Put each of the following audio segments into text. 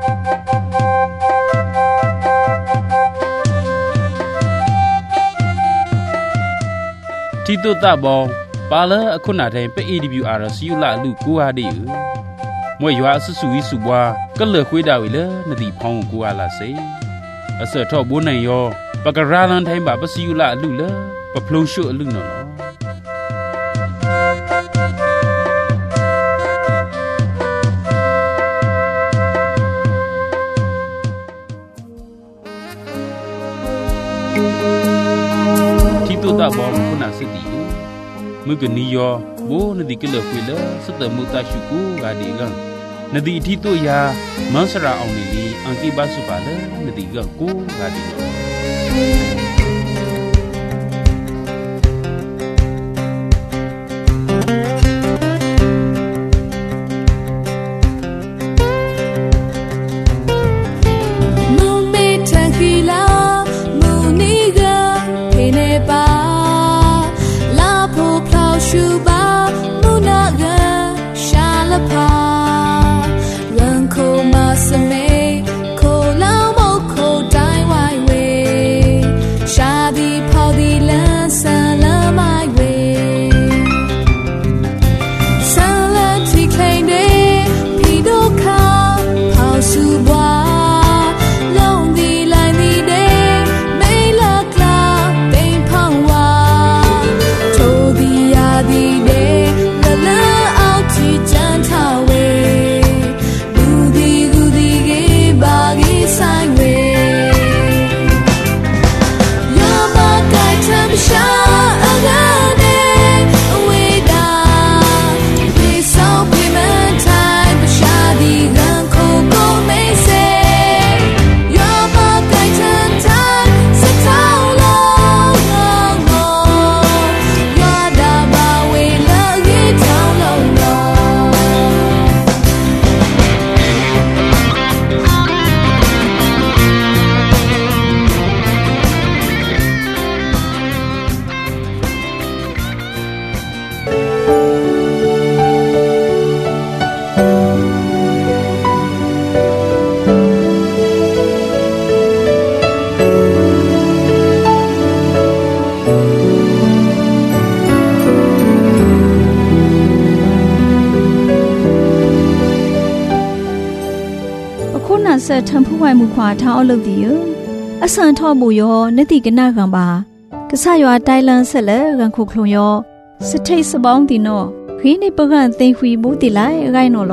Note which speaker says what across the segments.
Speaker 1: ที่ตัวตาบองปาละคุณนาแทนไป AWR สิยุละลูกกูอาดิมวยยัวสุสุยสุบัวก็เลือกคุยดาวอีเลนดีพองกูอาลาเซอเสทอบุญนายอปากราลันไทยบาปสิยุละลูเลปะพลงชุลุนนอตัวตาบอมคุณอาสติมือกันนี้ยอโบนดีก็เลือกคุยเลยสเตมุตาชุกูกาดีกันนดีที่ตัวยามันสระเอาในนี้อังกีบาสุบาเลยนดีกันกูกาดี
Speaker 2: เสทำผู้ไว้มุขวาท้าเอาเลิกดีอยู่อสันทอบุยอนติกันนากันบากษายอไตลันเสเลกันคุคลงยอสเทสบองติโนขีนิปกันเตหุยบุติไลไรโนโล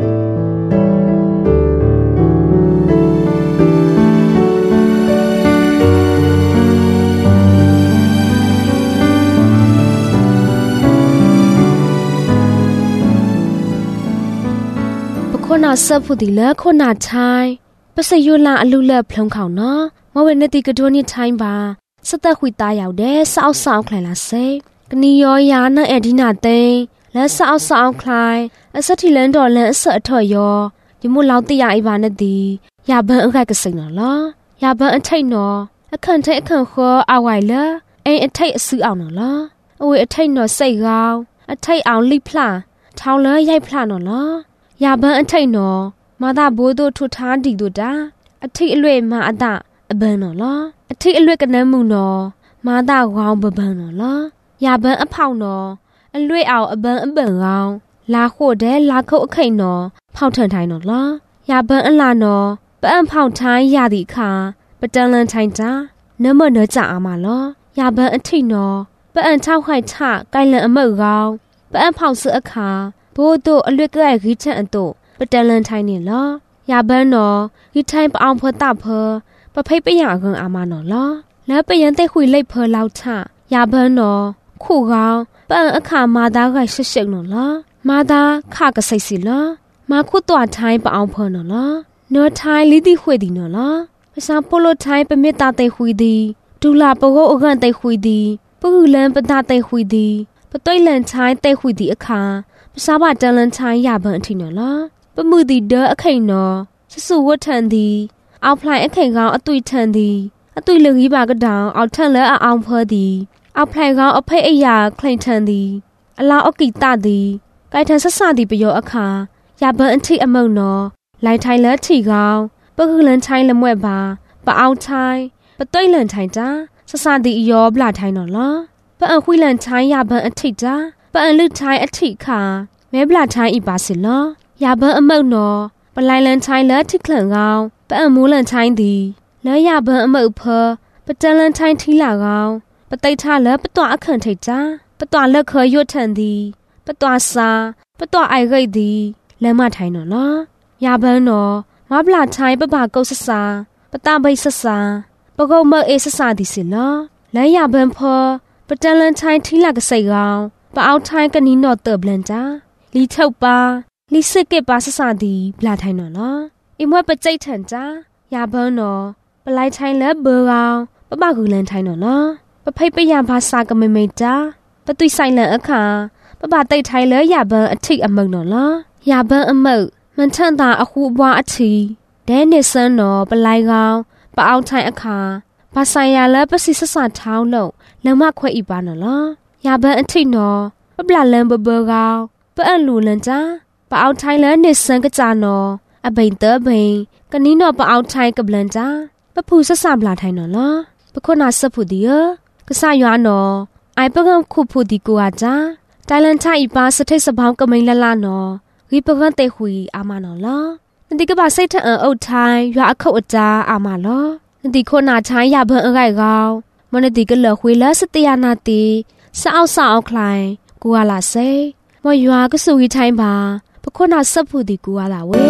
Speaker 3: คนอาเซพูดีละคนอาชายปะสยุลาอลุเล่พลงเขาเนาะมะเวเนติกะโดนี่ไทม์บาสตะขุยตายาวเด้สาวสาวคลายละเซกนียอยานะเอดินาเตและสาวสาวคลายอสัติเลนดอเลนเสอถอยอยมุลาวติยาอีบานดียาบันอังไกกะสิงเนาะละยาบันอันไทเนาะอคันไทอคันขออาไวละเออันไทอซื้อเอาเนาะละอเวอันไทเนาะใส่กาวอันไทเอาลิพลาเท้าเลยใหญ่พลาเนาะละยาบันอันไทเนาะมาดาโบโดทุทาดีดูดาอธิอลวยมาอดาอเบนเนาะละอธิอลวยกันน้ำมูเนาะมาดาวาวเบนเนาะละยาบันอเผาเนาะอลวยเอาอเบนวาวลาโคเดลาเข้าไข่เนาะเผาเถินไทยเนาะละยาบันอลาเนาะปะอันเผาไทยยาดิคาปะจังลันไทยจ้าเนเมเนจ่าอามาละยาบันอธิเนาะปะอันเท้าไข่ชะไกลันอเมกาวปะอันเผาเสือคาโบโตอลวยกะไกิชันอันโตปะจังลันไทยนี่ละยาบันเนาะกิไทยปะเอาเพอตาเพอปะไพปะยาเกิงอามาเนาะละแล้วไปยันได้คุยเล่เพอลาวชะยาบันเนาะคู่กาวปะอันอะคามาดาไกเชกเนาะละมาดาข้ากะไสสิละมาคู่ตัวไทยปะเอาเพอเนาะละเนื้อไทยลิดิคุยดีเนาะละภาษาโปโลไทยปะเมตาไตคุยดีดูลาปะโกอกันไตคุยดีปะกุลันปะตาไตคุยดีปะต้อยลันไทยไตคุยดีอะคาภาษาบาจังลันไทยยาบันอธิเนาะละปะมือดีเดออะไข่เนาะสุวัทันดีเอาพลายอะไข่กาวอะตุยทันดีอะตุยเหลืองยีบากระดาวเอาทันและเอาเพอดีเอาพลายกาวอะไพอะยาคลายทันดีอะลาอะกิตาดีไกทันซะซาดีปะโยอะคายาบันอธิอะมงเนาะไลไทยและที่กาวปะคือเลินไทยละมวยบาปะเอาไทยปะต้อยเลินไทยจ้าสสาดียอบลาไทยหนอละปะอันคุยเลินไทยยาบันอธิจ้าปะอันลึกไทยอธิค่ะแม่บลาไทยอีบาสิละยาบันอเมกหนอปะไลเลินไทยและที่เคลื่อนกาวปะอันมูเลินไทยดีและยาบันอเมกเพอปะเจเลินไทยที่ลากาวปะไตท่าและปะตัวอักขันไทยจ้าปะตัวเลิกเคยยุทันดีปะตัวซาปะตัวไอเกยดีและมาไทยหนอละยาบันหนอมาบลาไทยปะบาเกาสสาปะตาใบสสาปะเกาเมเอสสาดิสิละและยาบันพอปะเจเลินไทยที่ลากใส่กาวปะเอาไทยกันนี้หนอเติบเลนจ้าลีเท่าปาลีสเก็บปาสสาดีบลาไทยหนอละอีมวยปะใจถันจ้ายาบันหนอปะไลไทยและเบอร์กาวปะบากูเลนไทยหนอละปะไพปะยามภาษากะไม่จ้าปะตุยไซเลนอะค่ะปะบาไตไทยและยาบันอธิอเมกหนอละยาบันอเมกมันทันตาอคูบวาอธิแดนเนซันหนอปะไลกาวปะเอาไทยอะค่ะภาษายาและปะสิสสาเท้าโลแล้วมาควอีบานหนอละยาบันอธิหนอปะบลาเลนเบอร์กาวปะอันลูเลนจ้าปะเอาไทยและเนซันกะจาหนออะเบนเตอเบนกันนี้หนอปะเอาไทยกับเลนจ้าปะพูสสาบลาไทยหนอละปะคนนาสะพุดีกะสายาหนอไอปะกันคุพูดีกัวจ้าไทยแลนด์ไทยอีปาสเทศบาลกะไม่ละละหนอรีปะกันเตหุยอามาหนอละนันติกะบาไซทะเอาไทยยาอะเข้าอจาอามาลอนันติคนนาใช้ยาเบิ่งอะไรกาวมันติกะเหลือคุยละสติยานาติสะเอาสะเอาคลายกัวละเซมอยากะสุยไทยบาปะคนนาสะพุดีกัวละเว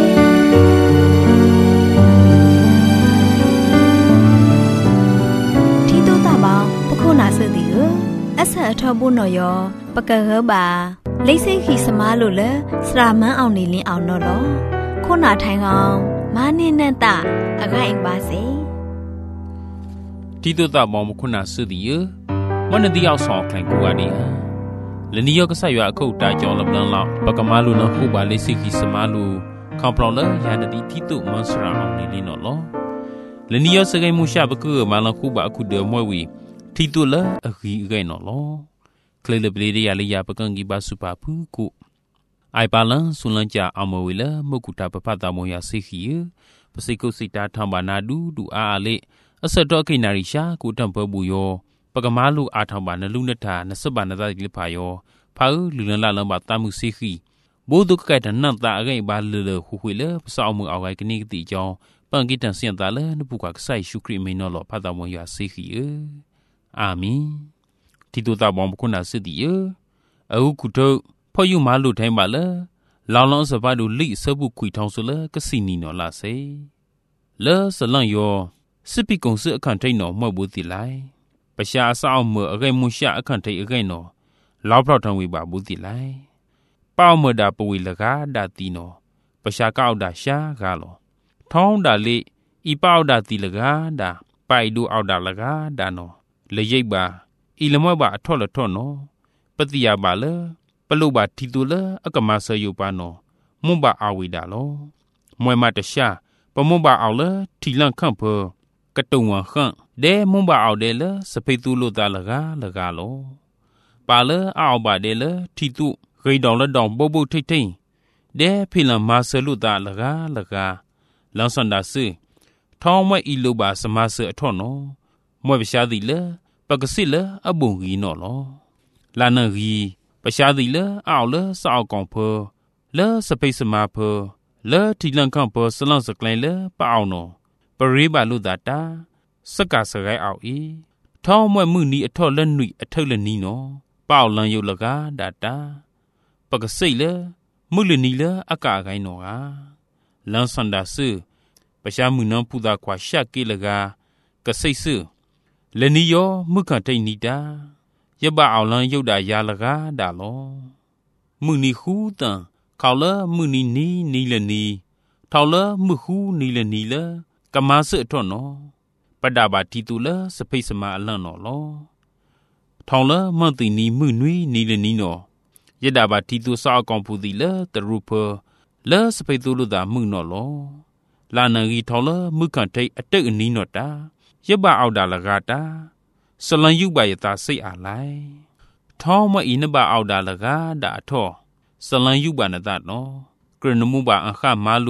Speaker 2: ที่ตู้ตาบางปะโคนาสติအဆက်အထောက်ဖို့နော်ယောပကဟဘာလိစိခိစမားလို့လဲစရာမန်းအောင်နေလင်းအောင်နော်လောခုနာထိုင်ကောင်မာနင်းနဲ့တအခိုင်ပါစေ
Speaker 1: တီတုတမောင်မခုနာစသည်ယမနတိရောက်ဆောင်ခိုင်ကူရနေလနီယောကဆရွာအခုတ်တာကြောလပလန်လောက်ပကမာလူနခုပါလိစိခိစမားလူခေါပလောင်လဲယာနတိတီတုမန်စရာအောင်နေလင်းနော်လောလနီယောစကိမှုရှာပကူမလခုပါအခုဒေမွဲဝီที่ตัวละอีกไงเนาะลอเคลเลเบลียาลียาปะกังกีบาสุปาพูกุไอปาลันสุลันจาอมเวลมกุตาปะปะตามอยาสิขีปะสิกุสิตาธัมบานาดูดูอาอาเลอสะดอกินาริชากุตัมเปบูยอปะกะมาลูอาธัมบานะลุนทานะสบานะตาลิพายอพาลุลันละลัมบาตามุสิขีโบดุกไกตะนันตาไกบาเลเลหุหุเลปะสาวมือเอาไกกะนิกติจอปังกิตันเสียนตาเลนปุกะไซชุคริเมนอลอปะตามอยาสิขีอามีที่ตัวตาบอมบุคคลน่ะสิดีเอาคุโตพออยู่มาลุไทยมาละลาวลองสบาดูลิสบุคุยทองสุละก็สินีนอลาเซเลสลังยอสิปิกงสึอะคันไทนอมอบุติไลปะชาซาวเมออะไกมุชะอะคันไทอะไกนอลาวพรอทองวิบาบุติไลป้าวเมดาปวีละกาดาตีนอปะชากาวดาชากาลอท้องดาลิอีป้าวดาตีละกาดาไปดูเอาดาละกาดานอလေရိပ်ပါအီလမွဲ့ပါအထော့လထော့နော်ပတိယပါလေပလုပါတီတူလေအကမဆယုပါနော်မွန်ပါအဝိဒါလောမွဲမတရှာပမွန်ပါအောင်လေထီလန့်ခန့်ဖောကတုံဝခန့်ဒဲမွန်ပါအောင်တယ်လေစဖိတူလို့တာလကားလောပါလေအောက်ပါတယ်လေထီတူဂိတောင်လက်တောင်ပုတ်ပုတ်ထိတ်ထိတ်ဒဲဖိလန်မာဆလို့တာလကားလန်စန္ဒာစေထောင်းမွဲ့ဤလို့ပါစမဆအထော့နော်มวยปชาดิเลปะกสิเลอะบุงกีนอลอลานะกีปชาดิเลอ้าวเลสาวกองเพอเลสะเปสมาเพอเลทีลังคังเพอสลังสกไลเลปะอ้าวนอปริบาลุดาตาสกาสไกอ้าวอีท้องมวยมือนี้อทอละหนุ่ยอเทละนีนอป้าวลังยุละกาดาตาปะกสิเลมือละนีเลอากาไกนอกาลังสันดาซึปชามือนำพุดาควาชะเกละกากะสิซึเลนิโยมุขันไทนีดายะบะเอาลันยุดดายาละกาดาลอมุนีคูตันข่าวละมุนีละนีทาวละมุคูนีละนีละกะมาสึอทอนอปะดาบาทีตุละสะဖိสมาอลันนอลอทาวละมันตินีมุนွေนีละนีนอยะดาบาทีตุซาอกองพูติละตรุเพละสะဖိตุลุตามุนอลอลานังกีทาวละมุขันไทอตึกนีนอตายะบะเอาดาละกาตาสลันยุบายตาစိတ်อาไลท้องมะอีนบะเอาดาละกาดาทอสลันยุบานะตะนอกรณมุบะอังคมาลู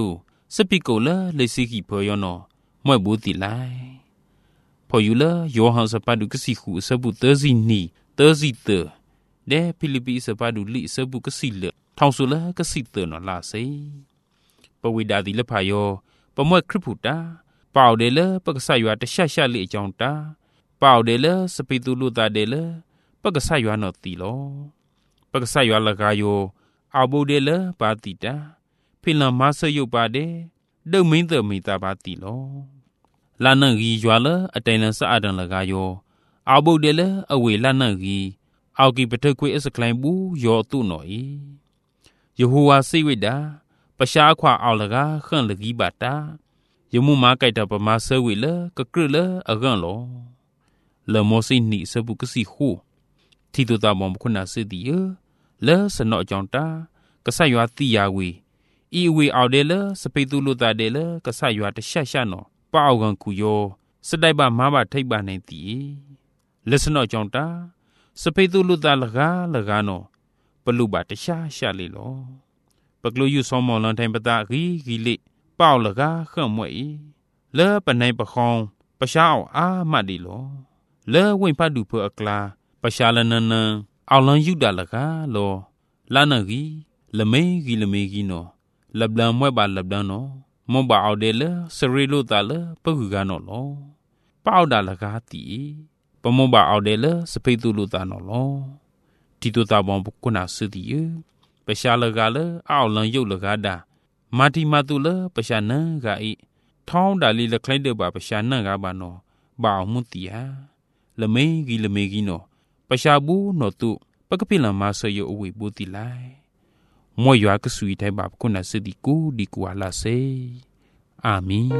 Speaker 1: สปิโกเลเลสิกิพอยอนอมวยบูติไลพออยู่ละยอหังสปาดุกสิคูสบุเตอร์ซินีเตอร์ซิเตอร์เดฟิลิปิสปาดุลิสบุกสิเลทองสุละกสิเตอร์นอลาเซปวิดาดิละพายอปมวยคริพุตาเป่าเดลปกษายวาตชะชะลิจองตาเป่าเดลสปิตุลุตาเดลปกษายวานอติโลปกษายวาละกายออาบูเดลปาติตาဖိလန်မဆယုပါတဲ့ဒုမင်းသမီတာပါတီလောလာနန်ကြီးရွာလအတိုင်လန်စအဒန်လကယောအဘုတ်တယ်လအဝေလာနန်ကြီးအောက်ကီပထခွေအစကလိုင်းဘူးယောတုနော်ဤယေဟူဝါစိဝိတာပရှားခွာအောက်လကခန့်လကြီးပါတာယမှုမာကြိုက်တာပမာဆဝိလကကရလအကန်လောလမောစိနိစပုကစီခုတီတူတာမောခုနာစစ်တီလဲစနော့ကြောင့်တာကဆတ်ရွာတိယာဝီอีเวเอาเดลสเปตุลุตาเดลกษะยัวตะชะชะนอป้าเอากันคูยอสไดบะมาบะไทบะในติลัสนอจองตาสเปตุลุตาละกานอปลุบะตะชะชะเลลอปกลุยุซอมอลันไทปะตะกีเลป้าเอาละกาขั่นมวยเลปะไนปะคองปะชาเอาอามาดิลอเลวินพะดุเพออกลาปะชาละนันเอาลันยุดาละกาลอลานะกีละเมกีนอลับลามวยบาลับดานอมอบาเอาเดลสรีโลตาลปะกุกานอลอป้าเอาดาละกาติปมอบาเอาเดลสเปตุลุตานอลอติตุตาบอมกุนาสติเยปะชาละกาลเอาลันยุละกาดามาติมาตุลปะชานันกาอิท้องดาลีละไคลเดบาปะชานันกาบานอบาเอามุติยาละเมกีนอปะชาบูนอตุปะกะปิลันมาเสยอเวบูติไลมวยยากสุยไทยบาปคุณาสดิกูดีกว่าลาเซอาเมน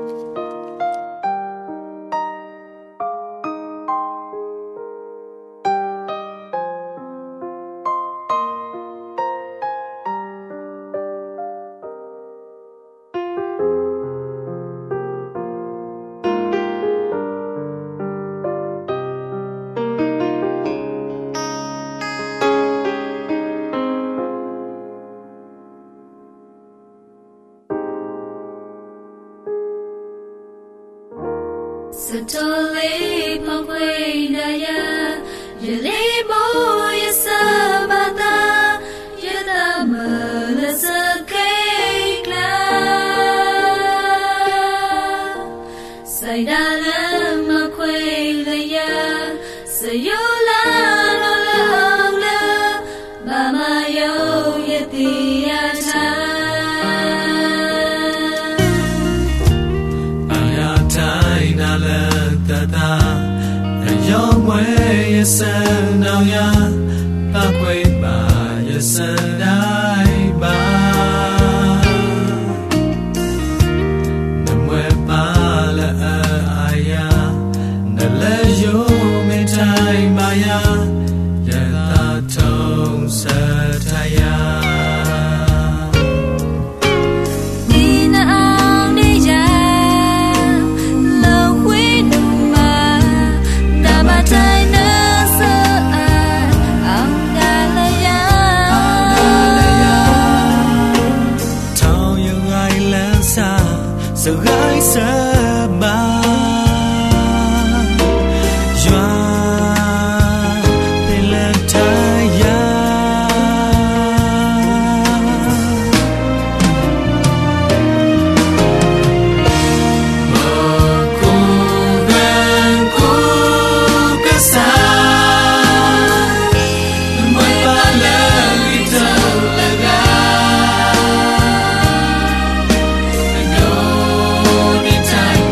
Speaker 4: สะทอเลพะเวนายายะเลโมยะสะบาตายะตามะละสะเกกลาไซดาละมะควေละยาสะยุลาโลละเอาละบามาโยยะติยาชาယောမွေရစနောင်ယာပခွေပါရစတိုင်းပါနမွေပါလာအာယာနလေယိုမေတိုင်မာယာယတာထုံးစထယာtime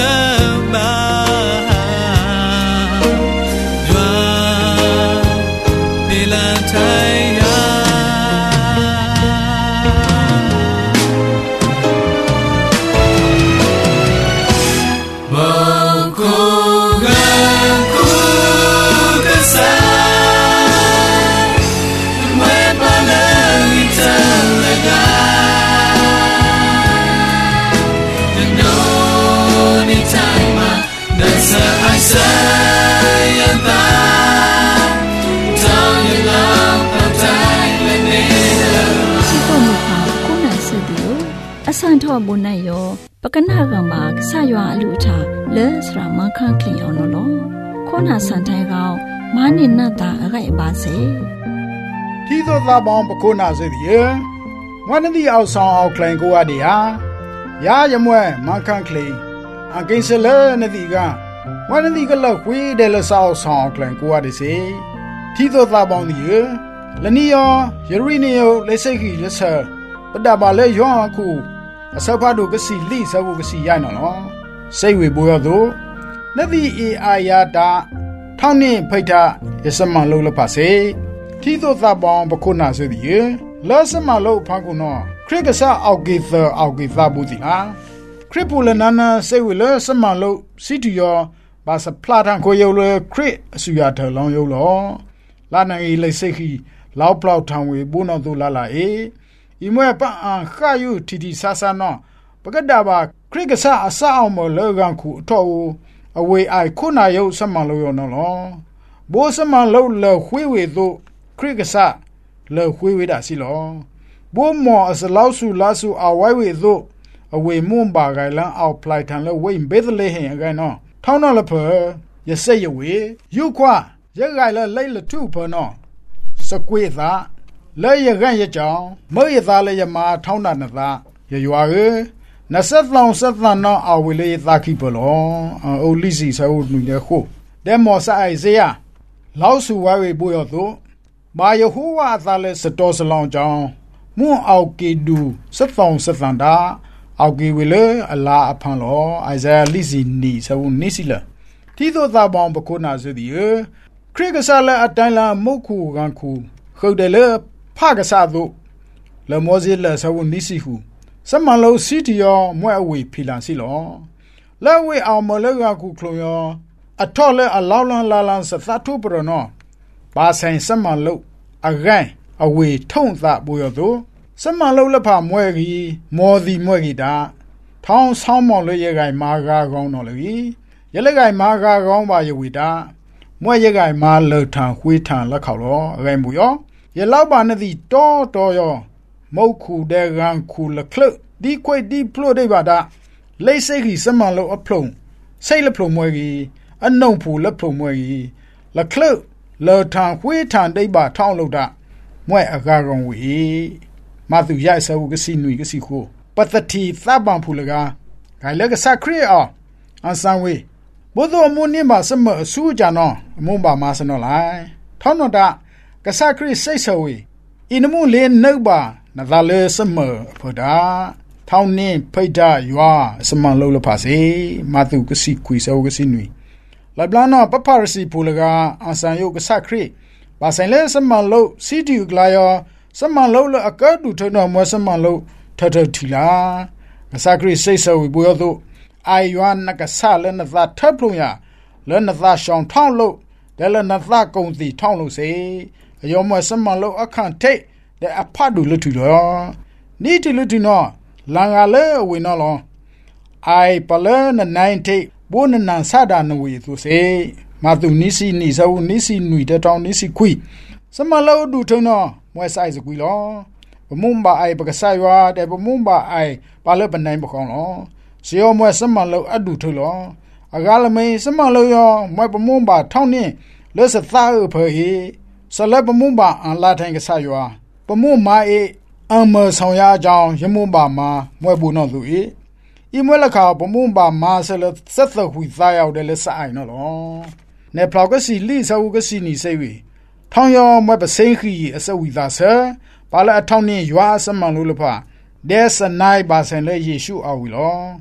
Speaker 2: สันทอบุญนายโยปกนากังบากสายว่าอลุชาเลสรามังคังคลีเอาโนโลข้อนาสันไทกาวมานินนาตาอะไรบาเซ
Speaker 5: ที่ตัวตาบองปกนาเสียวันนี้เอาสองเอาคลงกัวเดียยายมวยมังคังคลีอังกินเสลนดีกาวันนี้ก็เลิกคุยเดลสาวสองคลงกัวดิเซที่ตัวตาบองดีและนี่ยอยรีนิโอเลเซกิเลเซปดาบาเลยองคูအစဖတ်တို့ကစီလိစဘူးကစီရိုက်နော်စိတ်ဝေပေါ်ရတော့နတိအေအာယာတာထောင်းနေဖိတ်တာရစမလုံးလပါစေထီတို့သပောင်းပခုနာဆိုသည်လောစမလုံးဖန်ကုနော်ခရစ်ကဆာအောက်ကေသအောက်ကေသဘူးစီလားခရစ်ပူလနနာစိတ်ဝေလောစမလုံးစီတီယောဘာစပလာတန်ကိုယောလခရစ်အစူရထလောင်းယောလောလာနိုင်လိစိတ်ခီလောက်ပလောက်ထောင်ဝေဘုန်းတော်သူလာလာအေอีมวยปะอันข้าอยู่ทีซาซานอปกดาบาคริกษาอาซาเอามเลกันคูทออเวไอคุนายสมันโลยนลอโบสมันโลเลหวยเวโตคริกษาเลหวยเวดาสิลอโบมออสลาวสุลาสุอาไวเวโตอเวมุมบาไกลันเอาพลายทันเลเวเบดเลเฮงไกนอท้าวนอละเพอยะเซยเวยุควายะไกลไลละทุเพนอสกวยซาလဲရကန်ရကြောင်မွေသားလဲရမာထောင်းနာနသာရရွာကေနဆက်လောင်ဆက်သန်နောအဝေလေသာခိပလောအိုလီစီဆာဦးနူရခုဒဲမောဆိုင်ဇေယလောက်စုဝဲဝေပို့ရသောမာယဟူဝါသာလဲစတော်စလောင်ကြောင်မွန်အောက်ကေဒူဆက်သောင်ဆက်သန်တာအောက်ကေဝေလေအလာအဖန်လောအိုင်ဇာလီစီနီဆာဦးနိစီလာတီသောသာပေါင်းပခုနာဆိုသည်ခရစ်ကဆာလဲအတိုင်းလာမုတ်ခုကန်ခုခုတ်တယ်လေဖာကစားတို့လမောဇီလဆဝနိစီဟုစမလောစီတီယောမွဲအဝေဖီလန်စီလောလဲဝေအောင်မလကခုခလုံးယောအထော်လဲအလောင်းလန်လာလန်စသတ်ထုပရနောပါဆိုင်စမလောအဂိုင်းအဝေထုံသဘူယောတို့စမလောလဖမွဲကြီးမောဒီမွဲကြီးတာထောင်းဆောင်းမော်လဲရဂိုင်းမာဂါကောင်းတော်လေရလက်ဂိုင်းမာဂါကောင်းပါယဝီတာမွဲရဂိုင်းမာလောထံခွေးထံလက်ခေါလောအဂိုင်းဘူယောยะลาวบานะติตอยอมုတ်ခုတဲ့ကန်ခုလခလဒီခွိဒီဖလို့ဒိဘာဒါလိစိခိစမန်လောအဖုံစိတ်လဖုံမွဲကြီးအနှုံဖူလဖုံမွဲကြီးလခလလောထံခွေးထံဒိဘာထောင်းလို့တာမွဲအကာကောင်ဝီမသူရိုက်ဆဝကစီနွီကစီခိုပတတိသဗ္ဗံဖူလကာဂိုင်လကစခရီအောအန်ဆန်ဝေဘုဒ္ဓမုန်နိမစမအဆူကြနောအမုံပါမဆနောလိုက်ထောင်းတော့တာကဆာခရစ်စိတ်ဆဝေအင်းမူလေနှုတ်ပါနသာလေစမဖဒါထောင်းနေဖိတ်တာရွာစမန်လုံးလပါစေမတုကစီခွေဆောကစီနွီလဘလနာပပရစီပူလကအန်ဆန်ယုကဆာခရစ်ပါဆိုင်လေစမန်လုံးစီတီကလာယောစမန်လုံးလအကဒူထနောမွဲစမန်လုံးထထထီလာကဆာခရစ်စိတ်ဆဝေဘူယောတို့အာယွာနကဆာလနသာထပ်လုံးရလနသာရှောင်းထောင်းလို့ဒါလနသာကုံစီထောင်းလို့စေယောမစမလောအခန့်ထိတ်တဲ့အဖတ်ဒူလွတ်ထူတော့နီတီလွတ်ထူနော်လန်ကလေဝေနော်လောအိုင်ပလနနိုင်ထိတ်ဘုန်းနန်ဆဒါနဝေသူစေမသူနိစီနိဇောနိစီနွီတတောင်းနိစီခွီစမလောဒူထုံနော်မွဲဆိုင်စကွီလောဘမုံဘာအိုင်ပကဆိုင်ဝါတဲ့ဘမုံဘာအိုင်ပါလပနိုင်ပခေါင်လောစီယောမွဲစမလောအဒူထုလောအကားလမေစမလောယောမွဲဘမုံဘာထောင်းနေလဲစသားဖေဟေဆလပမုံဘာအန်လာထိုင်ကဆာယောပမုံမာအေအမဆောင်ရကြောင်းရမုံဘာမာမွဲဘူးနော်သူဤဤမွဲလခါပမုံဘာမာဆလဆက်သခွေသားရောက်တယ်လဲဆိုင်နော်လောနေဖလောက်ကစီလီဆာဝကစီနီဆေဝီထောင်းယောမွဲပစိန်ခီအစဝီသားဆဘာလဲအထောင်းနေရွာစမန်လို့လဖဒဲစနိုင်ဘာဆိုင်လဲယေရှုအဝီလော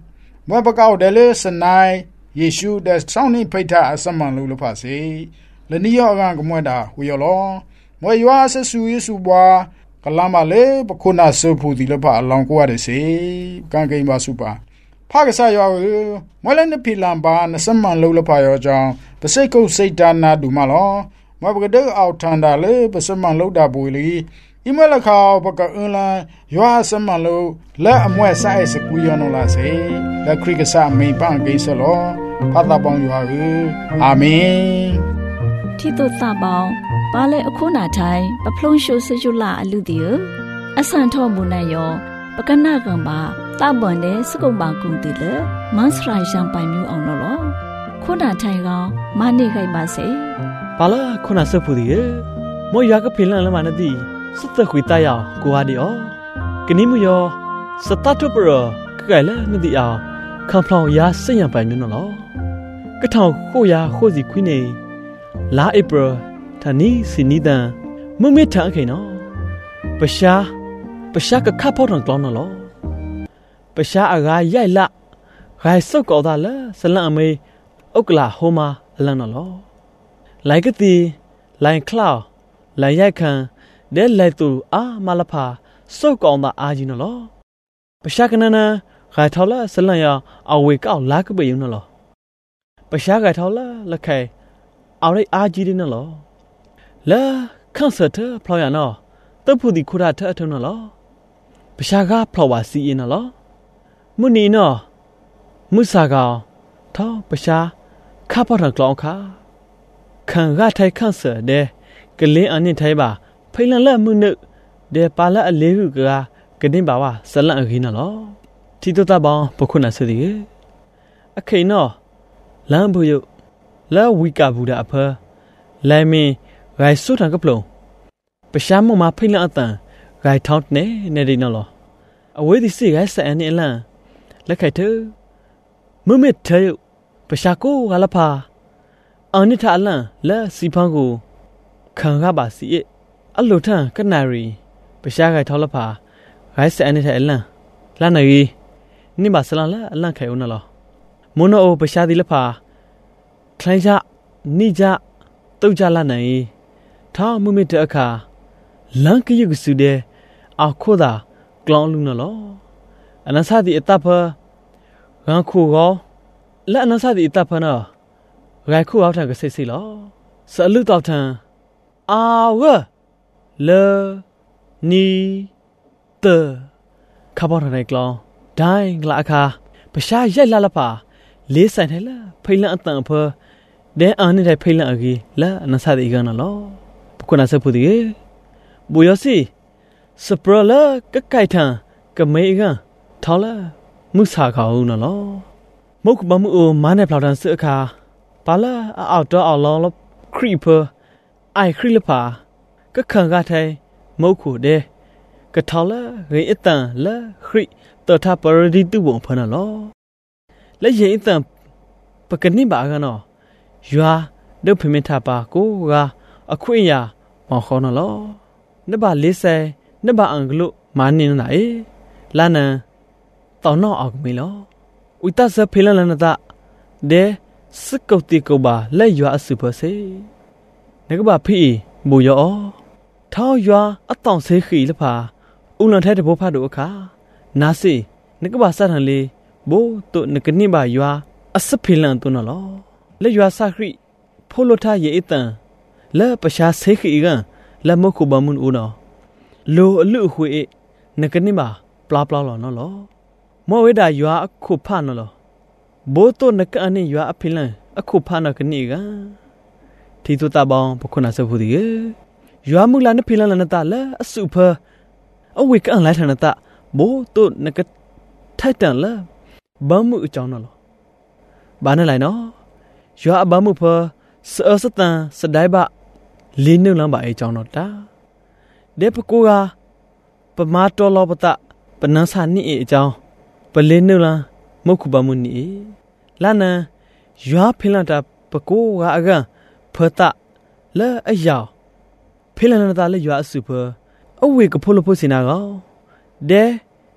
Speaker 5: เมื่อประกอบเดลสนายเยซูเดช่องนี้ไปท่าสมันลูลภาษีและนิยมกันก็มวยดาหุยล้อเมื่อยัวเสสุเยซูบัวกลามาเลปะคุณาสุพูดิลภาลองกัวเดสิกันกินบาสุปาภาคสายว่าเมื่อเล่นพิลัมบานสมันลูลภายจังประเสกุเซตานาดูมาล้อเมื่อประเดเอาทันดาเลประสมันลูดาบุลีอิเมลข่าวประกาศอันละยัวสมันลูและอมวยสายสกุยอนลาเซและคริกษาไม่ปังกินสโลพาตาบองยัวอาเมน
Speaker 2: ที่ตัวตาบองปาเลอคุนาไทยปะพลงโชเซจุลาอลุดิอสันทอมุนายอปะกันนากันบาตาบอนเดสกุมบางกุงติเลมันสไรชังไปมิวအောင်လောခုနာထိုင်ကောင်မနေခိုင်ပါစေ
Speaker 6: ပါလာခုနာစဖူဒီမောရကဖိလန်လမနတိစတခွေတယောင်ကိုဟာဒီအောကနိမယောစတတ်ပရကကဲလဲနတိအောင်ခံဖလောင်ရာစရံပိုင်မျိုးနော်ကထောင်ခိုရာခိုစီခွိနေလာဧပြီဌာနီစီနီတန်မမေထန်ခိနော်ပရှာကခါဖောက်တော်ကောင်းနော်ပရှာအရာရိုက်လဂိုင်စုတ်ကောသားလဲဆလန်အမေဥက္ကလာဟိုမာအလန်နော်လိုက်ကတိလိုင်ခလောက်လိုင်ရိုက်ခံဒဲလိုက်သူအာမလဖာစုတ်ကောင်းသားအာကြီးနော်ပရှာကနနဂိုင်ထော်လာဆလန်ရအဝေကောက်လာကပေယုံနော်ပရှာဂိုင်ထော်လာလက်ခဲအော်ရိအာကြီးတယ်နော်လာခန့်စတ်ဖလောင်ရနော်တပ်ဖူဒီခုရထအထုံနော်ပရှာကဖလောဝါစီရင်နော်မုနီနော်မုဆာကောင်ထောပရှာခါပေါ်တော်ကောင်းခါခံရထိုင်ခန့်စတ်တဲ့ကလင်းအနစ်ထိုင်ပါဖိလန်လက်မှုနုတဲ့ပါလက်အလေးဟုကတင်းပါဝဆလန်အခင်းနော်တီတတဘောင်ပခုနာစဒီအခိနော်လမ်းဘူးယလာဝီကာဘူးတာအဖလိုင်မင်းဂိုင်ဆုထံကပလုံပရှာမမဖိလန်အတန်ဂိုင်ထောင်းနေဒီနော်အဝေးဒီစီဂိုင်ဆန်နေလန်လက်ခိုက်ထမမစ်ထဲပရှာကိုဂလဖာအနိထအလန်လက်စီဖန်းကိုခံရပါစီအလိုထန်ကနာရီပရှာဂိုင်ထောင်းလဖာဂိုင်ဆန်နေတဲ့အလန်လာနေနိမဆလန်လာအလန်ခဲဦးနော်မွန်နိုပရှာဒီလဖာထိုင်ကြနိကြတုတ်ကြလာနိုင်ထောင်းမမစ်တဲ့အခါလန်ကယုကစုတဲ့အခုသာကလောင်းလူနော်အနဆာဒီအတပ်ဖရန်ခုကောလက်အနဆာဒီအတပ်ဖနော်ရိုက်ခုအောက်ထကစိတ်စိလောဆလူတောက်ထန်အာဝလေနီတခါပေါ်ရတဲ့ကလောင်းဒိုင်းကလာအခါပရှာရက်လာလပါလေးဆိုင်ထဲလာဖိလန်အတန်ဖဒဲအာနေတဲ့ဖိလန်အကြီးလာအနဆာဒီကနော်ပခုနာစဖူဒီဘူယောစီစပရလာကကိုက်ထန်ကမေကန်ထောလာမုဆာခေါဦးနော်မုတ်ဘမှုမားနဲ့ဖလောက်တန်စအခါပါလာအောက်တော့အော်လောလခရီပအိုင်ခရီလပါကခံကထိုင်မုတ်ခုတဲ့ကထောလာရေအတန်လာခရီတော်ထပရဒီတူဘုံဖနာလောလက်ရင်အတန်ပကနိပါကနော်ရွာဒုဖမင်ထပါကိုကအခွင့်ရမော်ခေါနော်နဘလေးဆယ်နဘအင်္ဂလုမာနင်းနာလာနန်တောင်းတော့အောင်မီလောဥတဆဖေလန်လနတာဒေစကုတ်တီကိုပါလက်ရွာအစုဖစေနကဘာဖီဘူယောထောင်းရွာအတောင်ဆေးခီလဖာဥလန်ထဲတဘောဖတ်တို့အခါနာစီနကဘာစထန်လေးဘိုးတို့နကနိဘာရွာအစဖေလန်တုနော်လက်ရွာစခရီဖိုလိုထားရဲ့အတန်လက်ပရှာဆေးခီကလက်မခုဘမွန်ဦးနော်လိုအလူခွေနကနိဘာပလာပလာလောနော်မောဝေဒာရွာအခုဖာနော်ဘိုးတို့နကနေရွာအဖိလန်အခုဖာနကနိကတီတူတာဘောင်ပခုနာစဖူဒီရွာမူလာနဖိလန်လနတာလဲအစုဖအဝိကန်လိုက်ထနတာဘိုးတို့နကထိုက်တန်လဲဘမှုအကြောင်းနော်ဘာနဲ့လိုက်နော်ရွာအဘမှုဖစောစတန်စဒိုင်ဘလင်းနုလမ်းပါအကြောင်းတော့တာဒေပကိုကပမာတော်လောပတပနန်းစာနိအကြောင်းပလင်းနုလမ်းမုတ်ခုပမှုနိလာနန်ရွာဖိလန်တာပကိုကအကဖတလဲအယောင်ဖိလန်တာလဲရွာအစုဖအဝေကဖိုလဖိုစင်နာကောဒဲ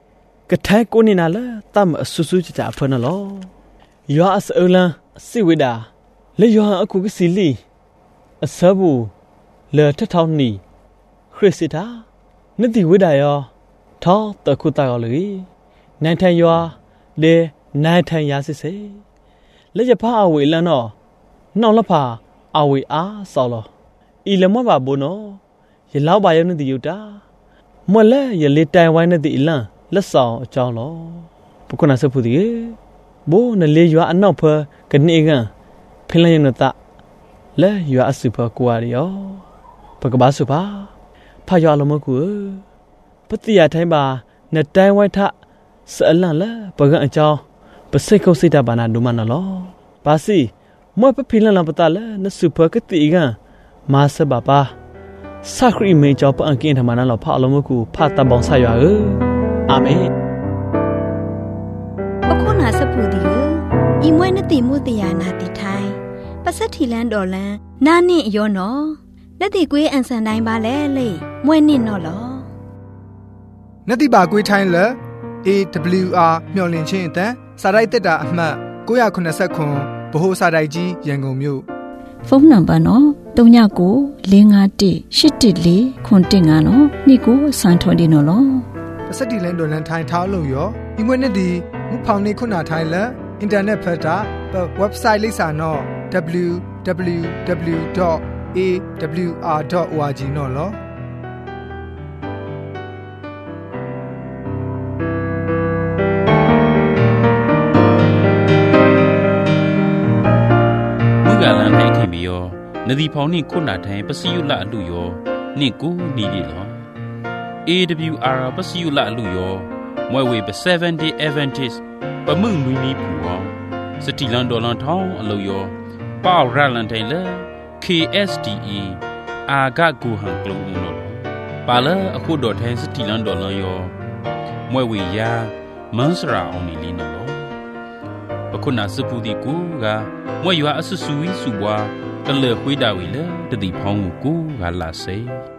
Speaker 6: กระแทกกูนี่น่ะละตามสุๆจะเพิ่นน่ะลอยาสเอลันสิเวดาเลยยาakuกสิลีอซาบูเลทะทาวนีคริสติตานิติเวดายอท้อตะคุตายอเลยนายทันยาเลนายทันยาสิเสและจะพาเอาเวลันเนาะน้องละพาเอาเวอาซอลออีละมะบาโบเนาะยะลาวบายนิติยูตามะละยะเลတိုင်ဝိုင်းนิติอิลันละซองအကြောင်းလောပကုနာစဖူဒီဘိုနလေရွာအနောက်ဖကနေကန်ဖင်လယနတလဲရွာအစုဖကွာရောပကဘာစုပါဖာရွာလမကူပတိယထိုင်းပါနတိုင်ဝိုင်းထဆအလန်လဲပကအကြောင်းပစိတ်ကုတ်စိတ်တဘာနာဒုမနလောပါစီမွေပဖင်လန်ပတလဲနစုဖကတိကန်မာစဘပါစခရီမေကြောပအကင်းထမနာလောဖာလမကူဖာတဘောင်ဆရွာအာမင်
Speaker 2: ပခုနာစပူဒီဤမွေနတိမုတယာနာတိထိုင်ပစတိလန်တော်လန်နာနင့်ရောနော်လက်တိကွေးအန်ဆန်တိုင်းပါလေလေမွေနင့်နော်လော
Speaker 7: နတိပါကွေးထိုင်းလေ AWR မျော်လင့်ခြင်းအတန်းစာရိုက်တက်တာအမှတ်989ဗဟိုစာရိုက်ကြီးရန်ကုန်မြို့
Speaker 2: ဖုန်းနံပါတ်နော်39951814နော်နေ့ကိုစံထော်ဒီနော်လော
Speaker 7: ပစတိလန်တော်လန်ထိုင်းထားလို့ရောဤမွေနတိမူဖောင်နေခုနာထိုင်းလေအင်တာနက်ဖတ်တာ website လိပ်စာနော် www.awr.org နော်လော
Speaker 1: မူကလန်ထိုင်ခင်ပြီးရောနဒီဖောင်နိခုနာထိုင်ပစီယုလအလူရောနှစ်ကိုနီးပြီလော AWR ပစီယုလအလူရောမွဲဝေ7 day Adventist ပမှုန်မီနီပူရောစတီလန်ဒေါ်လန်ထောင်းအလူရောပေါရလန်တိုင်လေ KSDE အာဂတ်ဂူဟန်ကလုံနော်ပါလာအခုတော်ထိုင်စတီလန်ဒေါ်လန်ရောမွဲဝေယာမန်စရာအောင်နီလီနော်အခုနာစပူဒီကူကမွဲရွာအဆဆူဝီစုဘွားကလေခွေးတာဝီလေတတိဖောင်းကူကလာစေ